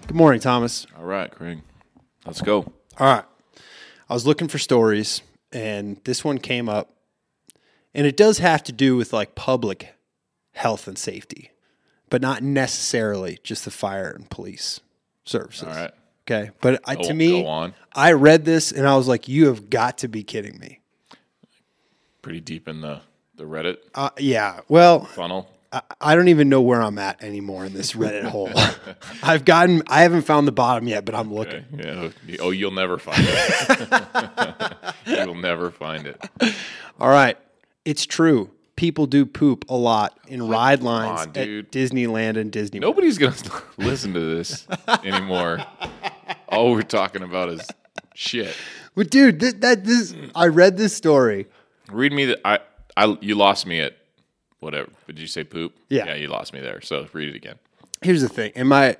Good morning, Thomas. All right, Craig. Let's go. All right. I was looking for stories, and this one came up, and it does have to do with like public health and safety, but not necessarily just the fire and police services. All right. Okay. But to me, go on. I read this, and I was like, you have got to be kidding me. Pretty deep in the Reddit Yeah. Well, funnel. I don't even know where I'm at anymore in this Reddit hole. I haven't found the bottom yet, but I'm looking. Yeah. Oh, you'll never find it. You'll never find it. All right. It's true. People do poop a lot in ride lines on, at dude. Disneyland and Disney World. Nobody's going to listen to this anymore. All we're talking about is shit. But dude, I read this story. Read me you lost me at whatever. Did you say poop? Yeah. Yeah, you lost me there. So read it again. Here's the thing. And my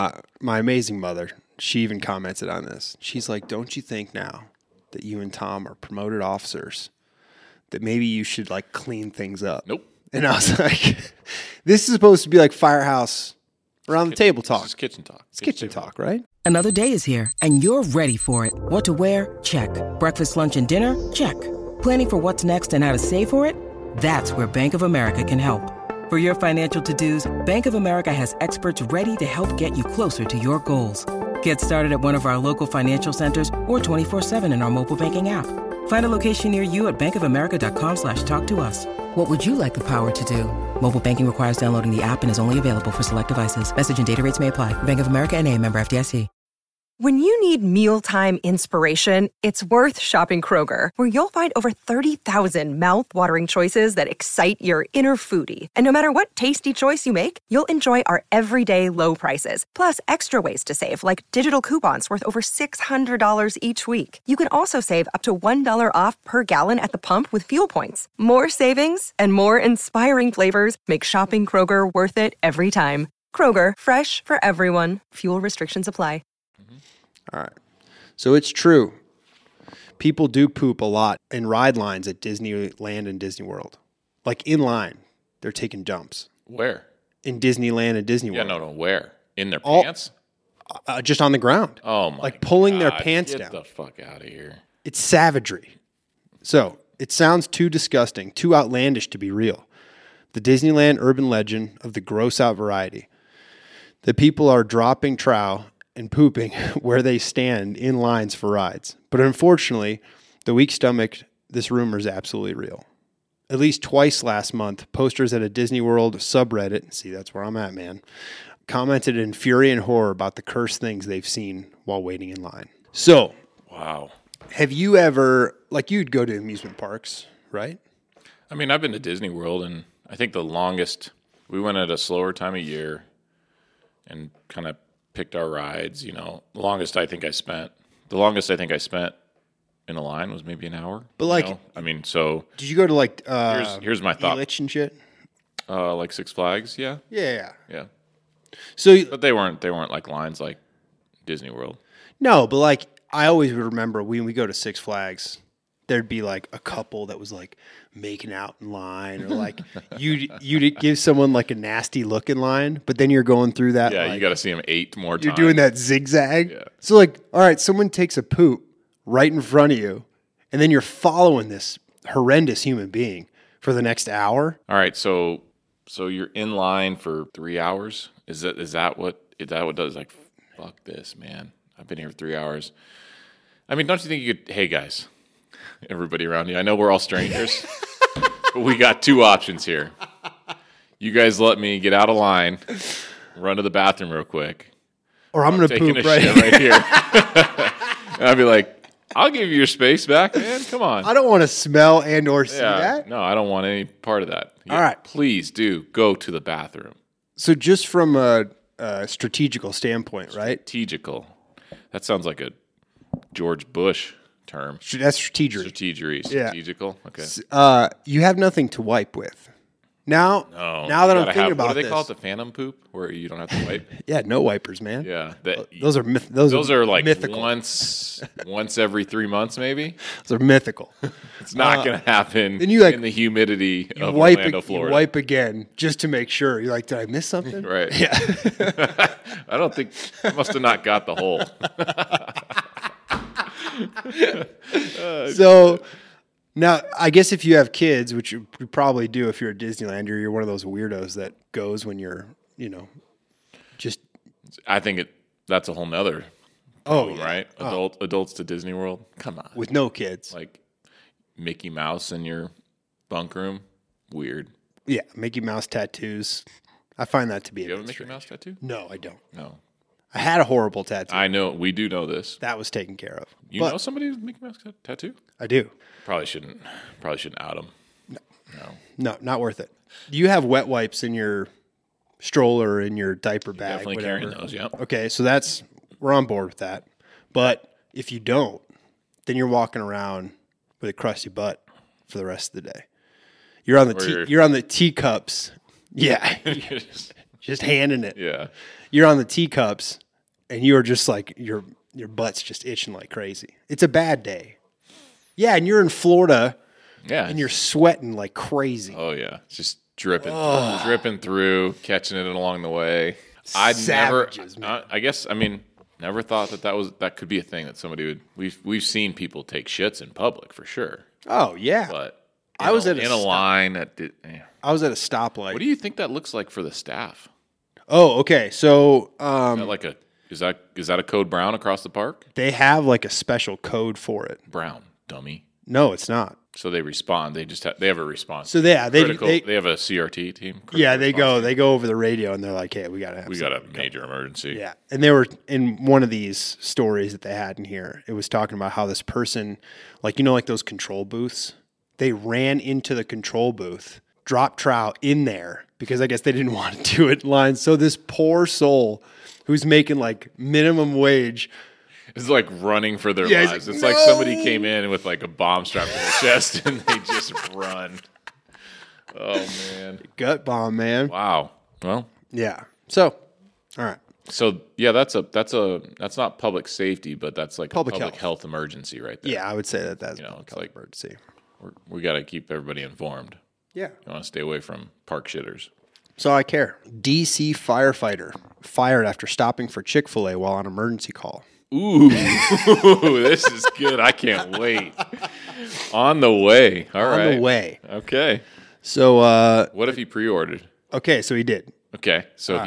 amazing mother, she even commented on this. She's like, don't you think now that you and Tom are promoted officers that maybe you should like clean things up? Nope. And I was like, this is supposed to be like Firehouse around the table talk. It's kitchen talk. It's kitchen talk, right? Another day is here, and you're ready for it. What to wear? Check. Breakfast, lunch, and dinner? Check. Planning for what's next and how to save for it? That's where Bank of America can help. For your financial to-dos, Bank of America has experts ready to help get you closer to your goals. Get started at one of our local financial centers or 24/7 in our mobile banking app. Find a location near you at bankofamerica.com/talktous. What would you like the power to do? Mobile banking requires downloading the app and is only available for select devices. Message and data rates may apply. Bank of America N.A., member FDIC. When you need mealtime inspiration, it's worth shopping Kroger, where you'll find over 30,000 mouth-watering choices that excite your inner foodie. And no matter what tasty choice you make, you'll enjoy our everyday low prices, plus extra ways to save, like digital coupons worth over $600 each week. You can also save up to $1 off per gallon at the pump with fuel points. More savings and more inspiring flavors make shopping Kroger worth it every time. Kroger, fresh for everyone. Fuel restrictions apply. All right. So it's true. People do poop a lot in ride lines at Disneyland and Disney World. Like in line, they're taking dumps. Where? In Disneyland and Disney Yeah, World. no. Where? In their pants? Just on the ground. Oh, my Like pulling their God. pants Get down. the fuck out of here. It's savagery. So it sounds too disgusting, too outlandish to be real. The Disneyland urban legend of the gross out variety. The people are dropping trow and pooping where they stand in lines for rides. But unfortunately, the weak stomach, this rumor is absolutely real. At least twice last month, posters at a Disney World subreddit, see, that's where I'm at, man, commented in fury and horror about the cursed things they've seen while waiting in line. So, Wow. have you ever, like you'd go to amusement parks, right? I mean, I've been to Disney World, and I think the longest, we went at a slower time of year and kind of picked our rides, you know. The longest I think I spent in a line was maybe an hour. But like, you know? I mean, so did you go to like here's my thought. Elitch and shit? Like Six Flags, yeah. Yeah. So, So but they weren't like lines like Disney World. no, but like I always would remember when we go to Six Flags, there'd be like a couple that was like making out in line, or like you'd give someone like a nasty look in line, but then you're going through that. Yeah, like, you got to see them 8 more times. you're doing that zigzag. Yeah. So like, all right, someone takes a poop right in front of you, and then you're following this horrendous human being for the next hour. All right, so you're in line for 3 hours. Is that what does? Like, fuck this, man. I've been here for 3 hours. I mean, don't you think you could? Hey guys, everybody around you. I know we're all strangers, but we got 2 options here. You guys let me get out of line, run to the bathroom real quick, Or I'm going to taking poop a right. shit right here. And I'd be like, I'll give you your space back, man. Come on. I don't want to smell and or see Yeah, that. no, I don't want any part of that. All right. Please do go to the bathroom. So just from a strategical standpoint, right? Strategical. That sounds like a George Bush term. That's strategery. Strategery. Yeah. Strategical. Okay. You have nothing to wipe with. Now No, that you I'm gotta thinking have, about what do they this, call it? The phantom poop, where you don't have to wipe. yeah, no wipers, man. Yeah, Those are those are like mythical. once every 3 months, maybe. Those are mythical. It's not going to happen then you, like, in the humidity You of wipe Orlando, you Florida. wipe again just to make sure. You're like, did I miss something? Right. Yeah. I don't think I must have not got the hole. So now, I guess if you have kids, which you probably do if you're at Disneyland, you're one of those weirdos that goes when you're, just I think that's a whole nother problem, right? Adults to Disney World. Come on. with no kids. Like Mickey Mouse in your bunk room. Weird. Yeah, Mickey Mouse tattoos. I find that to be Do you a have a bit Mickey strange. Mouse tattoo? No, I don't. No. I had a horrible tattoo. I know. We do know this. That was taken care of. You But know somebody with a Mickey Mouse tattoo? I do. Probably shouldn't out them. No, not worth it. Do you have wet wipes in your stroller, in your diaper bag? Definitely whatever? carrying those, yeah. Okay, so we're on board with that. But if you don't, then you're walking around with a crusty butt for the rest of the day. You're on the teacups. Yeah. Just handing it. Yeah. You're on the teacups and you're just like your butt's just itching like crazy. It's a bad day. Yeah, and you're in Florida Yeah. and you're sweating like crazy. Oh yeah, it's just dripping through, catching it along the way. Savages, man. I guess, never thought that could be a thing that somebody would. We've seen people take shits in public for sure, Oh yeah. but I was at in a line that did. I was at a stoplight. What do you think that looks like for the staff? Oh, okay. So Is that a code brown across the park? they have like a special code for it. Brown, dummy. No, it's not. So they respond. They have a response. So they have a CRT team. yeah, they critical response they go over the radio and they're like, "Hey, we got to have team. We got a major emergency. Yeah. And they were in one of these stories that they had in here. It was talking about how this person, like those control booths, they ran into the control booth, dropped trow in there because I guess they didn't want to do it in line. So this poor soul who's making like minimum wage. It's like running for their Yeah, he's lives. like, It's like "No!" somebody came in with like a bomb strapped to their chest and they just run. Oh man. Gut bomb, man. Wow. Well, Yeah. So, all right. so yeah, that's not public safety, but that's like Public a public health. health emergency right there. Yeah, I would say that's It's like emergency. we got to keep everybody informed. Yeah. You want to stay away from park shitters. So I care. DC firefighter fired after stopping for Chick-fil-A while on emergency call. Ooh, this is good. I can't wait. On the way. All right. On the way. Okay. So, What if he pre-ordered? okay, so he did. Okay, so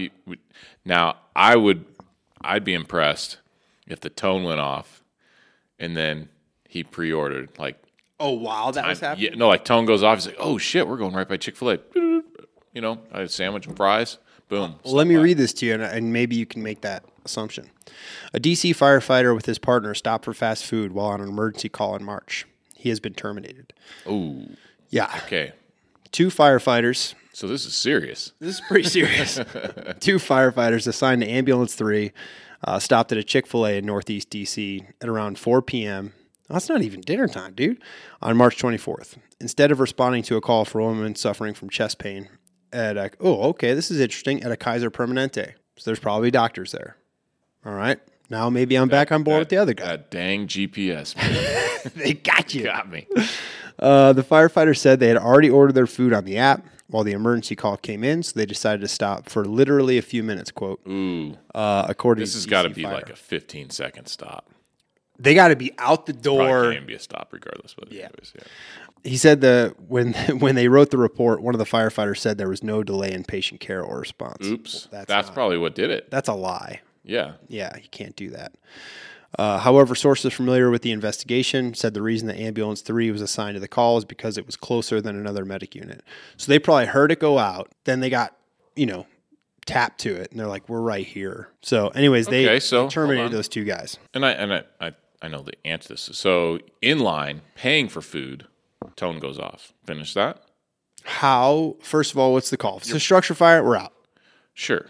I'd be impressed if the tone went off, and then he pre-ordered like. Oh, wow, that was happening? Yeah, no, like tone goes off. He's like, "Oh shit, we're going right by Chick-fil-A." I had a sandwich and fries. Boom. Well, let me read this to you, and maybe you can make that assumption. A DC firefighter with his partner stopped for fast food while on an emergency call in March. He has been terminated. Ooh. Yeah. Okay. 2 firefighters. So this is serious. This is pretty serious. 2 firefighters assigned to Ambulance 3 stopped at a Chick-fil-A in Northeast DC at around 4 p.m. That's not even dinner time, dude. On March 24th. Instead of responding to a call for a woman suffering from chest pain this is interesting, at a Kaiser Permanente. So there's probably doctors there. All right. Now maybe I'm back on board with the other guy. That dang GPS, man. They got you. Got me. The firefighter said they had already ordered their food on the app while the emergency call came in, so they decided to stop for literally a few minutes, quote. Ooh. According This to has got to DC be Fire. like a 15-second stop. They got to be out the Probably door. can't even be a stop regardless. But anyways, yeah. He said that when they wrote the report, one of the firefighters said there was no delay in patient care or response. Oops. Well, That's probably what did it. That's a lie. Yeah. Yeah, you can't do that. However, sources familiar with the investigation said the reason that Ambulance 3 was assigned to the call is because it was closer than another medic unit. So they probably heard it go out. Then they got, tapped to it, and they're like, "We're right here." So, anyways, they terminated hold on. those 2 guys. And I know the answer to this. So in line, paying for food, tone goes off. Finish that? How? First of all, what's the call? So structure fire, we're out. Sure.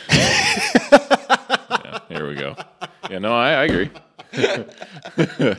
Yeah, here we go. Yeah, no, I agree.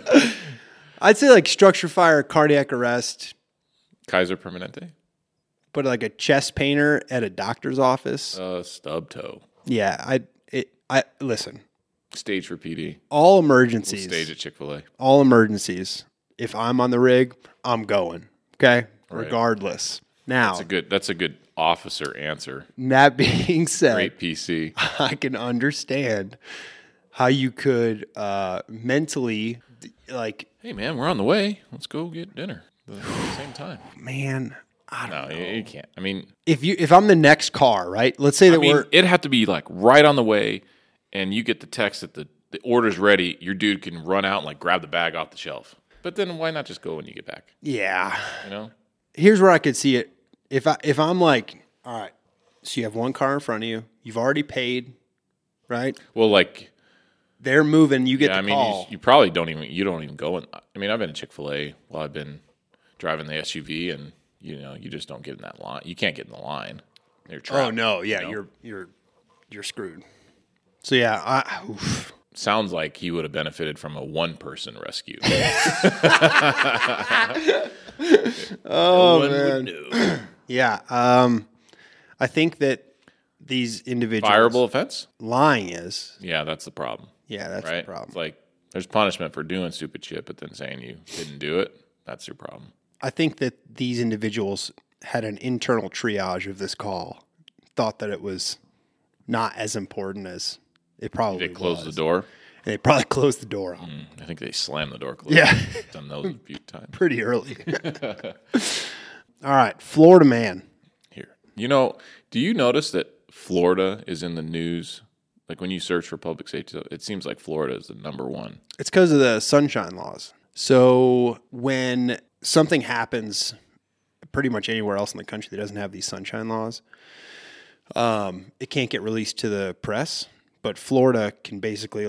I'd say like structure fire, cardiac arrest, Kaiser Permanente? but like a chest painter at a doctor's office. Stub toe. Yeah, I listen. Stage for PD. All emergencies. Stage at Chick-fil-A. All emergencies. If I'm on the rig, I'm going. Okay, Right. Regardless. Now, That's a good officer answer. that being said, Great PC. I can understand how you could mentally, like, Hey man, we're on the way. Let's go get dinner at the same time. man, I don't No, know. you can't. I mean, If I'm the next car, right? Let's say that it'd have to be like right on the way, and you get the text that the order's ready. Your dude can run out and like grab the bag off the shelf. But then why not just go when you get back? yeah. You know? Here's where I could see it. If I'm like, all right, so you have one car in front of you, you've already paid, right? Well, like, They're moving, you get yeah, the I mean, call. you probably don't even go in. I mean, I've been at Chick-fil-A while I've been driving the SUV, and you just don't get in that line. You can't get in the line. You're trapped, Oh no, yeah, you know? you're screwed. So yeah, oof. Sounds like he would have benefited from a one-person rescue. Oh One man, would know. yeah. I think that these individuals Fireable offense? lying is Yeah, that's the problem. yeah, that's Right? the problem. It's like there's punishment for doing stupid shit, but then saying you didn't do it, that's your problem. I think that these individuals had an internal triage of this call, thought that it was not as important as it probably They close was. the door. And they probably closed the door on I think they slammed the door closed. Yeah. Done those a few times. pretty early. All right, Florida man. Here. Do you notice that Florida is in the news? Like when you search for public safety, it seems like Florida is the number one. It's because of the sunshine laws. So when something happens pretty much anywhere else in the country that doesn't have these sunshine laws, it can't get released to the press. But Florida can basically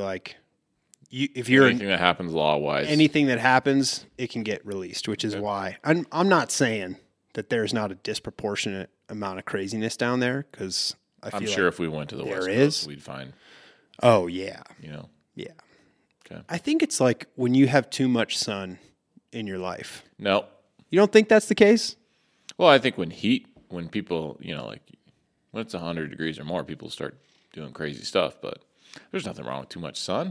if you're Anything that happens law-wise. anything that happens, it can get released, which is why I'm not saying that there's not a disproportionate amount of craziness down there because I'm sure if we went to the West there Coast, is. we'd find, Oh yeah, yeah. Okay. I think it's like when you have too much sun in your life. No. You don't think that's the case? Well, I think when people, like when it's 100 degrees or more, people start doing crazy stuff. But there's nothing wrong with too much sun.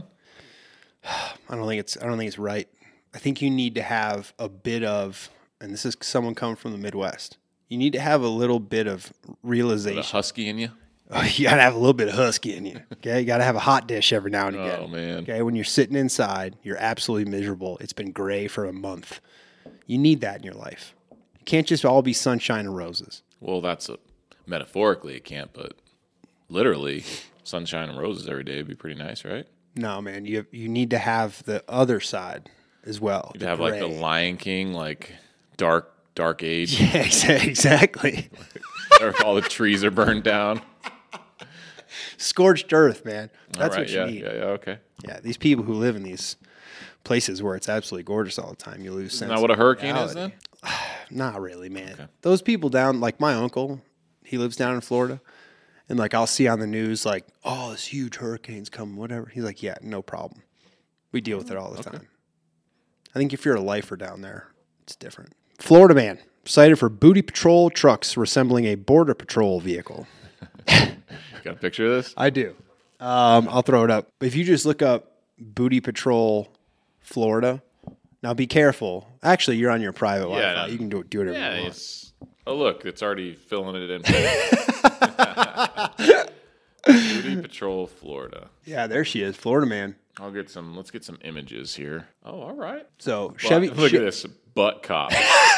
I don't think it's right. I think you need to have a bit of, and this is someone coming from the Midwest. You need to have a little bit of The realization. husky in you. You gotta have a little bit of husky in you. Okay, you gotta have a hot dish every now and again. Oh man. Okay, when you're sitting inside, you're absolutely miserable. It's been gray for a month. You need that in your life. You can't just all be sunshine and roses. Well, metaphorically it can't, but literally, sunshine and roses every day would be pretty nice, right? No, man, you need to have the other side as well. You'd have like the Lion King, like dark age, Yeah, exactly. where all the trees are burned down. Scorched earth, man. That's All right, what you yeah, need. yeah, okay. Yeah, these people who live in these places where it's absolutely gorgeous all the time, you lose sense. Isn't that what a of hurricane is reality. then? Not really, man. Those people down, like my uncle, he lives down in Florida, and like I'll see on the news, like, oh, this huge hurricane's coming, whatever. He's like, yeah, no problem. We deal with it all the time. I think if you're a lifer down there, it's different. Florida man cited for booty patrol trucks resembling a border patrol vehicle. Got a picture of this? I do. I'll throw it up. If you just look up Booty Patrol Florida, now be careful. Actually, you're on your private Wi-Fi. no. You can do whatever Yeah, you want. it's. Oh look, it's already filling it in. Booty Patrol, Florida. Yeah, there she is, Florida man. Let's get some images here. Oh, all right. So Chevy. Look at this butt cop.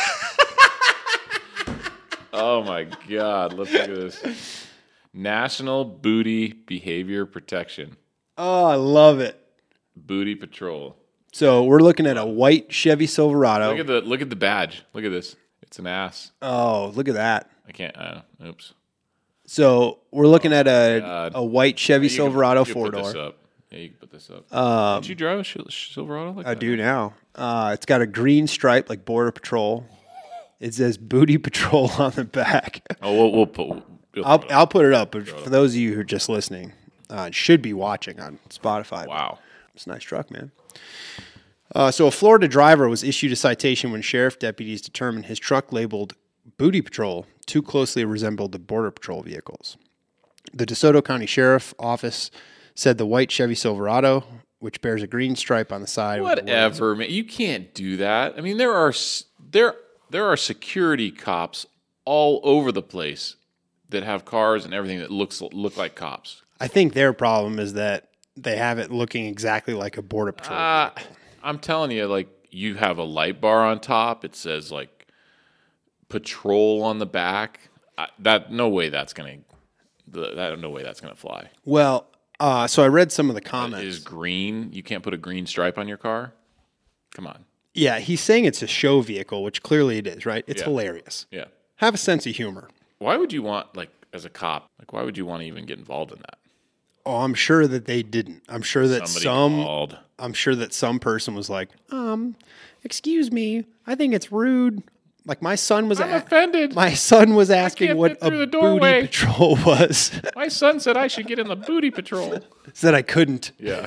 Oh my God! Let's look at this. National Booty Behavior Protection. Oh, I love it. Booty Patrol. So we're looking at a white Chevy Silverado. Look at the badge. Look at this. It's an ass. Oh, look at that. I can't. Oops. So we're looking at God. a white Chevy You can- Silverado you can put this four-door. up. Yeah, you can put this up. Did you drive a Silverado like I that? do now. It's got a green stripe like Border Patrol. It says Booty Patrol on the back. Oh, we'll put. I'll put it up. But for those of you who are just listening, should be watching on Spotify. Wow. It's a nice truck, man. So a Florida driver was issued a citation when sheriff deputies determined his truck labeled booty patrol too closely resembled the Border Patrol vehicles. The DeSoto County Sheriff Office said the white Chevy Silverado, which bears a green stripe on the side. Whatever, man. You can't do that. I mean, there are security cops all over the place that have cars and everything that look like cops. I think their problem is that they have it looking exactly like a Border Patrol vehicle. I'm telling you, like, you have a light bar on top. It says, like, patrol on the back. No way that's going to fly. Well, so I read some of the comments. Is green? You can't put a green stripe on your car? Come on. Yeah, he's saying it's a show vehicle, which clearly it is, right? It's hilarious. Yeah. Have a sense of humor. Why would you want, like, as a cop, like, why would you want to even get involved in that? Oh, I'm sure that they didn't. I'm sure that Somebody some person was like, excuse me, I think it's rude. Like my son was offended. My son was asking what fit a through the booty doorway. patrol was. My son said I should get in the booty patrol. Said I couldn't. Yeah.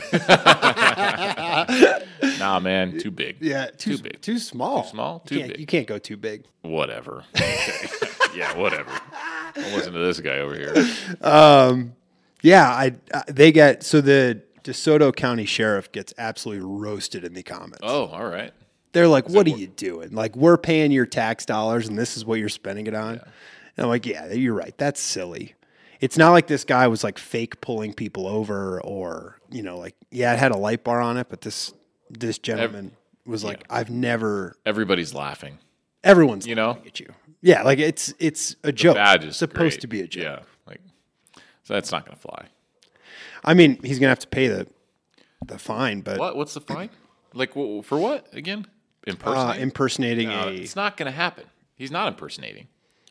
Nah, man, too big. Yeah, too big. Too small. Too small? Too big. You can't go too big. Whatever. Okay. Yeah, whatever. Don't listen to this guy over here. Yeah, the DeSoto County Sheriff gets absolutely roasted in the comments. Oh, all right. They're like, what are you doing? Like, we're paying your tax dollars and this is what you're spending it on. Yeah. And I'm like, yeah, you're right. That's silly. It's not like this guy was like fake pulling people over or, like, yeah, it had a light bar on it, but this gentleman was like, I've never. Everybody's laughing. Everyone's laughing at you. Yeah, like it's a joke. Badge is supposed great. to be a joke. Yeah, so that's not going to fly. I mean, he's going to have to pay the fine, but What's the fine? Like for what again? Impersonating It's not going to happen. He's not impersonating.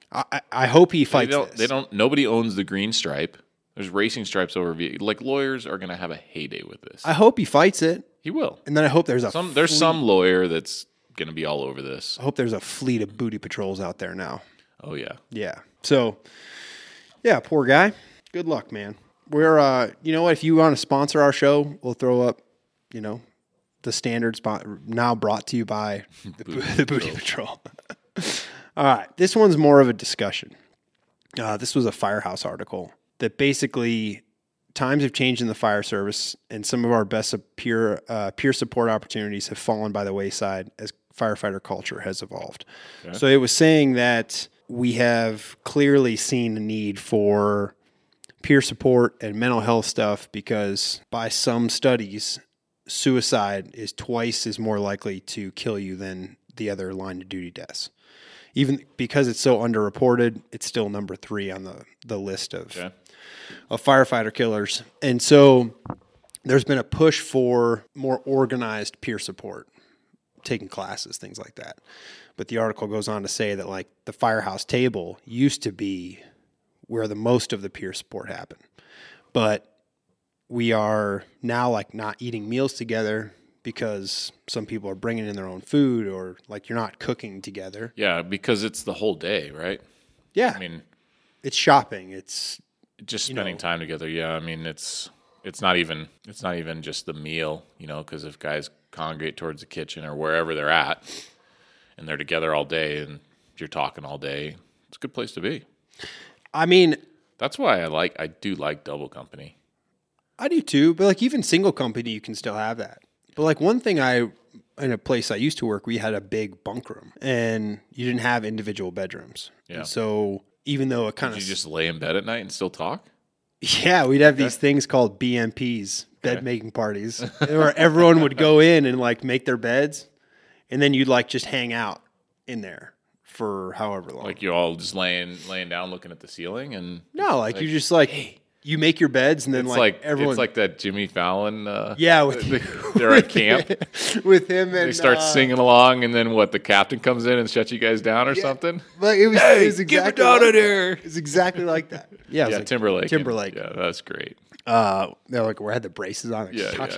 I hope he fights this. Nobody owns the green stripe. There's racing stripes over. Like lawyers are going to have a heyday with this. I hope he fights it. He will. And then I hope there's some lawyer that's going to be all over this. I hope there's a fleet of booty patrols out there now. Oh yeah. Yeah. So, yeah, poor guy. Good luck, man. We're you know what? If you want to sponsor our show, we'll throw up, the standard spot now brought to you by the Booty Patrol. All right. This one's more of a discussion. This was a Firehouse article that basically times have changed in the fire service and some of our best peer support opportunities have fallen by the wayside as firefighter culture has evolved. Okay. So it was saying that we have clearly seen a need for peer support and mental health stuff because by some studies, suicide is twice as more likely to kill you than the other line of duty deaths. Even because it's so underreported, it's still number 3 on the list of firefighter killers. And so there's been a push for more organized peer support, taking classes, things like that. But the article goes on to say that like the firehouse table used to be where the most of the peer support happened. But we are now like not eating meals together because some people are bringing in their own food or like you're not cooking together. Yeah, because it's the whole day, right? Yeah. I mean, it's shopping. It's just spending time together. Yeah, I mean, it's not even just the meal, because if guys congregate towards the kitchen or wherever they're at and they're together all day and you're talking all day, it's a good place to be. I mean, that's why I do like double company. I do too, but like even single company, you can still have that. But like one thing in a place I used to work, we had a big bunk room and you didn't have individual bedrooms. Yeah. And so even though it kind of... Did you just lay in bed at night and still talk? Yeah, we'd have these things called BMPs, bed making parties, where everyone would go in and like make their beds and then you'd like just hang out in there for however long. Like you all just laying down looking at the ceiling and... No, like you just like... Hey. You make your beds and then everyone... It's like that Jimmy Fallon... they're at camp. With him and... They start singing along and then the captain comes in and shuts you guys down or something? Like it was exactly get me down in here. It's exactly like that. Yeah, like Timberlake. Yeah, that's great. They're like, we had the braces on.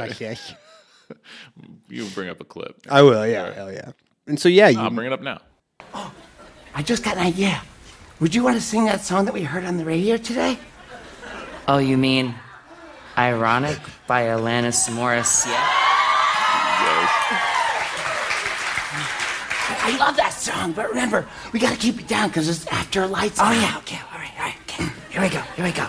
You bring up a clip. I will, yeah. Right. Hell yeah. And so, I'll bring it up now. Oh, I just got an idea. Would you want to sing that song that we heard on the radio today? Oh, you mean Ironic by Alanis Morissette? Yes. I love that song, but remember, we gotta keep it down because it's after lights out. Yeah, okay, all right, okay. Here we go.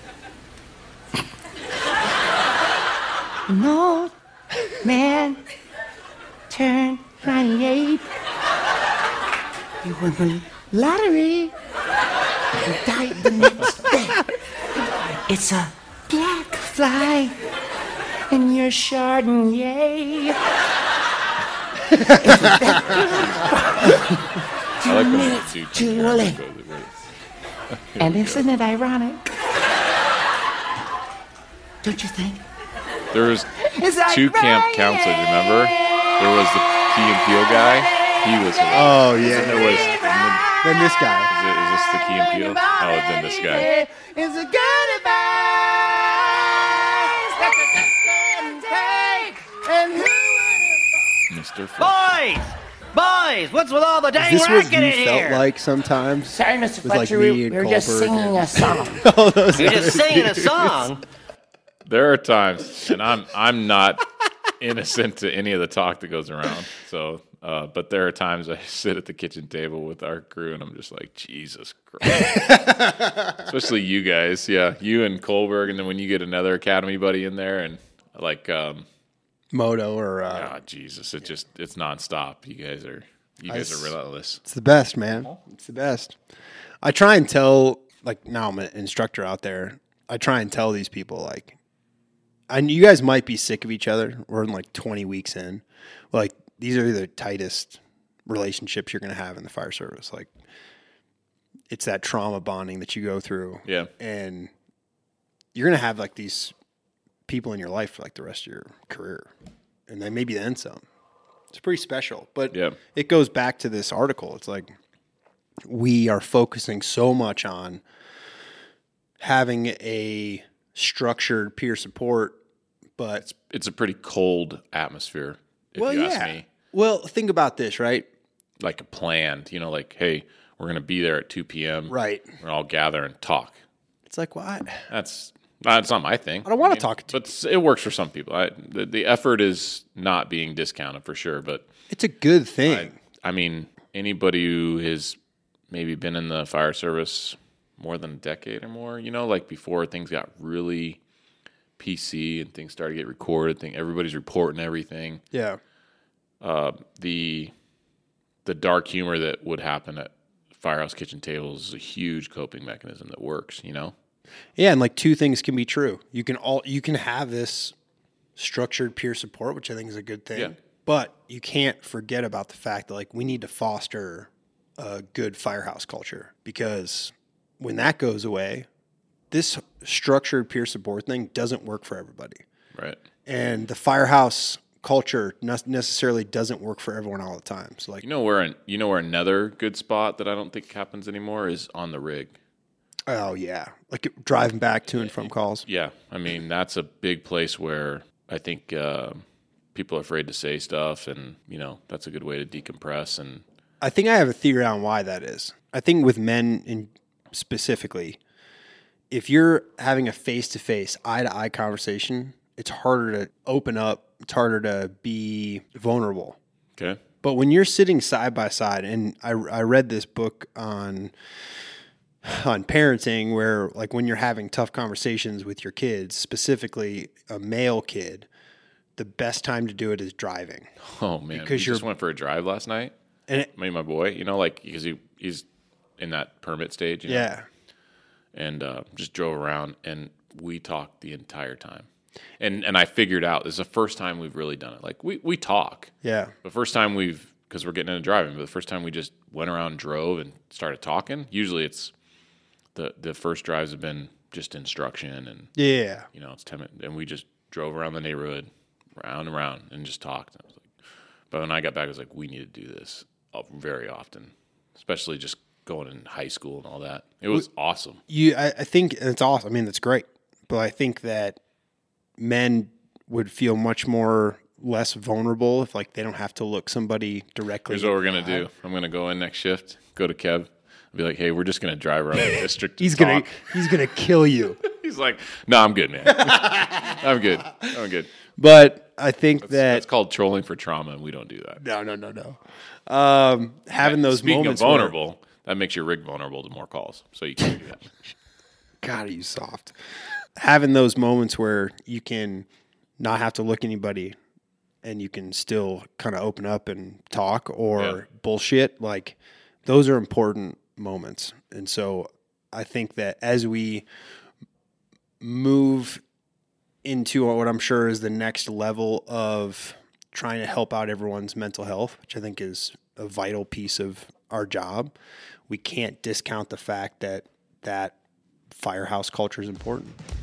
No, man, turn 98. You won the lottery. You died the next day. It's a black fly in your Chardonnay. I like when it's too late. And isn't it ironic? Don't you think? There was two camp counselors, remember? There was the Key and Peele guy. He was hilarious. Oh, yeah. And there was, Then this guy. is this the Key and Peele? Oh, then this guy. It's a good advice that you can take. And who Mr. Fletcher. Boys, what's with all the dang Is this what racket you in felt here? like sometimes? Sorry, Mr. With, like, Fletcher, me we and were just Goldberg singing a song. All those You're other just singing a dudes. song. There are times, and I'm not innocent to any of the talk that goes around. So, but there are times I sit at the kitchen table with our crew, and I'm just like, Jesus Christ. Especially you guys, yeah, you and Kohlberg, and then when you get another Academy buddy in there, and like, Moto or Jesus, it's nonstop. You guys are relentless. it's the best, man. It's the best. I try and tell, like, now I'm an instructor out there. I try and tell these people, like, you guys might be sick of each other. We're in like 20 weeks in. Like, these are the tightest relationships you're going to have in the fire service. Like, it's that trauma bonding that you go through. Yeah. And you're going to have like these people in your life for like the rest of your career. And then maybe then some. It's pretty special. But Yeah. it goes back to this article. It's like we are focusing so much on having a structured peer support, but It's a pretty cold atmosphere, if you ask me. Well, think about this, right? Like a planned, like, hey, we're going to be there at 2 p.m. Right. We're going to all gather and talk. It's like, what? That's not my thing. I don't wanna talk to But it works for some people. The effort is not being discounted for sure. But It's a good thing. I mean, anybody who has maybe been in the fire service more than a decade or more, like before things got really PC and things started to get recorded, everybody's reporting everything. Yeah. The dark humor that would happen at firehouse kitchen tables is a huge coping mechanism that works, Yeah, and like two things can be true. You can have this structured peer support, which I think is a good thing. Yeah. But you can't forget about the fact that like we need to foster a good firehouse culture, because when that goes away, this structured peer support thing doesn't work for everybody. Right. And the firehouse culture necessarily doesn't work for everyone all the time. So like, where another good spot that I don't think happens anymore is on the rig. oh yeah, like driving back to and from calls. Yeah, I mean that's a big place where I think people are afraid to say stuff, and that's a good way to decompress. And I think I have a theory on why that is. I think with men specifically, if you're having a face-to-face, eye-to-eye conversation, it's harder to open up. It's harder to be vulnerable. okay, But when you're sitting side by side, and I read this book on parenting, where like when you're having tough conversations with your kids, specifically a male kid, the best time to do it is driving. oh man, Because we just went for a drive last night. And Me and my boy, like because he's in that permit stage, yeah, and just drove around, and we talked the entire time. And I figured out this is the first time we've really done it. Like we talk. yeah, The first time because we're getting into driving, but the first time we just went around, drove, and started talking. Usually it's the first drives have been just instruction, and yeah. it's 10 minutes, and we just drove around the neighborhood, round and round, and just talked. I was like, but when I got back, I was like, we need to do this very often, especially just going in high school and all that. It was awesome. I think it's awesome. I mean, that's great. But I think that men would feel much less vulnerable if like they don't have to look somebody directly. Here's what we're gonna do. I'm gonna go in next shift, go to Kev, be like, hey, we're just gonna drive around the district. He's gonna kill you. He's like, no, I'm good, man. I'm good. But I think that's called trolling for trauma, and we don't do that. No. Having those Speaking moments of vulnerable, that makes your rig vulnerable to more calls, so you can't do that. God, are you soft? Having those moments where you can not have to look anybody and you can still kind of open up and talk or bullshit, like those are important moments. And so I think that as we move into what I'm sure is the next level of trying to help out everyone's mental health, which I think is a vital piece of our job, we can't discount the fact that firehouse culture is important.